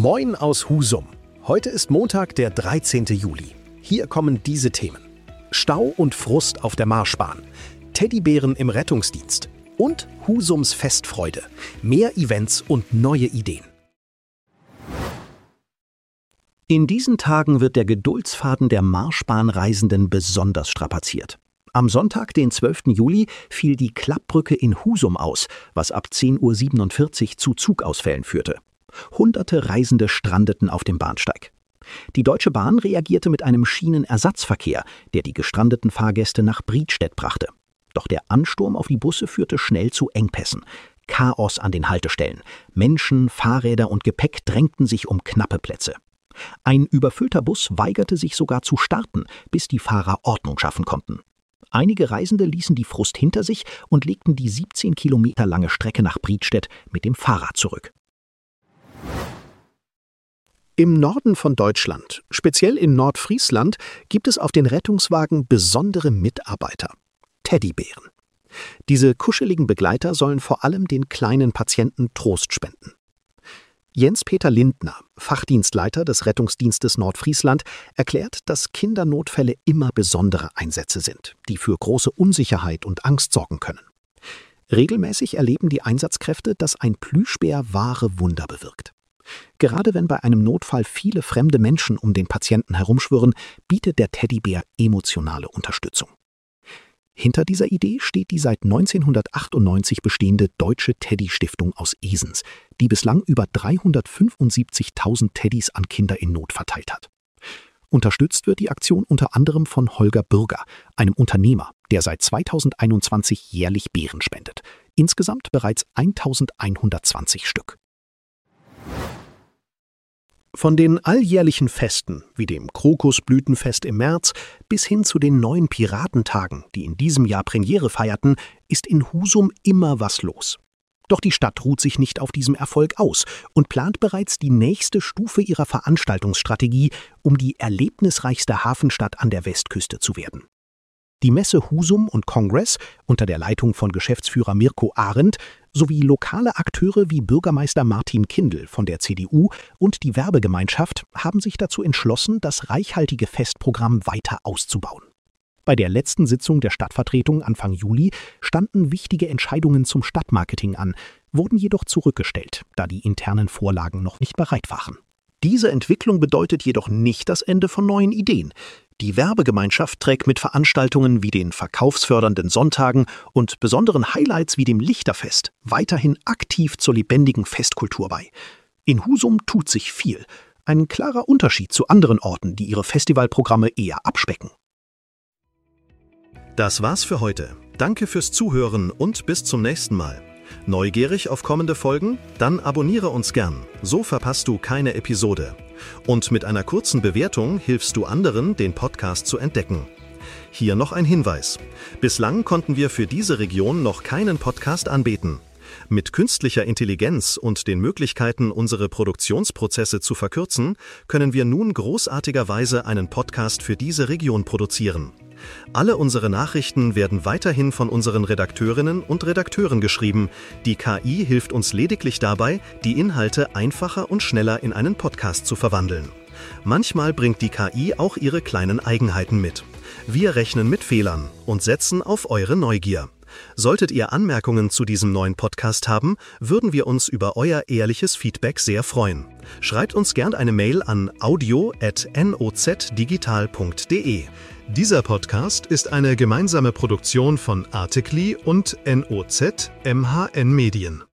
Moin aus Husum. Heute ist Montag, der 13. Juli. Hier kommen diese Themen. Stau und Frust auf der Marschbahn. Teddybären im Rettungsdienst. Und Husums Festfreude. Mehr Events und neue Ideen. In diesen Tagen wird der Geduldsfaden der Marschbahnreisenden besonders strapaziert. Am Sonntag, den 12. Juli, fiel die Klappbrücke in Husum aus, was ab 10:47 Uhr zu Zugausfällen führte. Hunderte Reisende strandeten auf dem Bahnsteig. Die Deutsche Bahn reagierte mit einem Schienenersatzverkehr, der die gestrandeten Fahrgäste nach Briedstedt brachte. Doch der Ansturm auf die Busse führte schnell zu Engpässen. Chaos an den Haltestellen. Menschen, Fahrräder und Gepäck drängten sich um knappe Plätze. Ein überfüllter Bus weigerte sich sogar zu starten, bis die Fahrer Ordnung schaffen konnten. Einige Reisende ließen die Frust hinter sich und legten die 17 Kilometer lange Strecke nach Briedstedt mit dem Fahrrad zurück. Im Norden von Deutschland, speziell in Nordfriesland, gibt es auf den Rettungswagen besondere Mitarbeiter: Teddybären. Diese kuscheligen Begleiter sollen vor allem den kleinen Patienten Trost spenden. Jens-Peter Lindner, Fachdienstleiter des Rettungsdienstes Nordfriesland, erklärt, dass Kindernotfälle immer besondere Einsätze sind, die für große Unsicherheit und Angst sorgen können. Regelmäßig erleben die Einsatzkräfte, dass ein Plüschbär wahre Wunder bewirkt. Gerade wenn bei einem Notfall viele fremde Menschen um den Patienten herumschwirren, bietet der Teddybär emotionale Unterstützung. Hinter dieser Idee steht die seit 1998 bestehende Deutsche Teddy-Stiftung aus Esens, die bislang über 375.000 Teddys an Kinder in Not verteilt hat. Unterstützt wird die Aktion unter anderem von Holger Bürger, einem Unternehmer, der seit 2021 jährlich Bären spendet. Insgesamt bereits 1120 Stück. Von den alljährlichen Festen, wie dem Krokusblütenfest im März, bis hin zu den neuen Piratentagen, die in diesem Jahr Premiere feierten, ist in Husum immer was los. Doch die Stadt ruht sich nicht auf diesem Erfolg aus und plant bereits die nächste Stufe ihrer Veranstaltungsstrategie, um die erlebnisreichste Hafenstadt an der Westküste zu werden. Die Messe Husum und Kongress unter der Leitung von Geschäftsführer Mirko Arendt sowie lokale Akteure wie Bürgermeister Martin Kindl von der CDU und die Werbegemeinschaft haben sich dazu entschlossen, das reichhaltige Festprogramm weiter auszubauen. Bei der letzten Sitzung der Stadtvertretung Anfang Juli standen wichtige Entscheidungen zum Stadtmarketing an, wurden jedoch zurückgestellt, da die internen Vorlagen noch nicht bereit waren. Diese Entwicklung bedeutet jedoch nicht das Ende von neuen Ideen. Die Werbegemeinschaft trägt mit Veranstaltungen wie den verkaufsfördernden Sonntagen und besonderen Highlights wie dem Lichterfest weiterhin aktiv zur lebendigen Festkultur bei. In Husum tut sich viel. Ein klarer Unterschied zu anderen Orten, die ihre Festivalprogramme eher abspecken. Das war's für heute. Danke fürs Zuhören und bis zum nächsten Mal. Neugierig auf kommende Folgen? Dann abonniere uns gern, so verpasst du keine Episode. Und mit einer kurzen Bewertung hilfst du anderen, den Podcast zu entdecken. Hier noch ein Hinweis. Bislang konnten wir für diese Region noch keinen Podcast anbieten. Mit künstlicher Intelligenz und den Möglichkeiten, unsere Produktionsprozesse zu verkürzen, können wir nun großartigerweise einen Podcast für diese Region produzieren. Alle unsere Nachrichten werden weiterhin von unseren Redakteurinnen und Redakteuren geschrieben. Die KI hilft uns lediglich dabei, die Inhalte einfacher und schneller in einen Podcast zu verwandeln. Manchmal bringt die KI auch ihre kleinen Eigenheiten mit. Wir rechnen mit Fehlern und setzen auf eure Neugier. Solltet ihr Anmerkungen zu diesem neuen Podcast haben, würden wir uns über euer ehrliches Feedback sehr freuen. Schreibt uns gern eine Mail an audio@nozdigital.de. Dieser Podcast ist eine gemeinsame Produktion von Articly und NOZ MHN Medien.